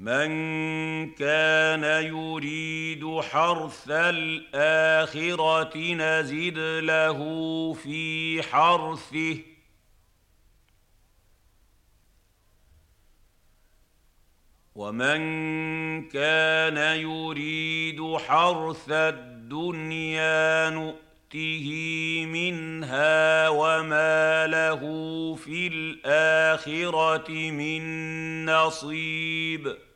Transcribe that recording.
من كان يريد حرث الآخرة نزد له في حرثه ومن كان يريد حرث الدنيا نؤته منها وما له في الآخرة من نصيب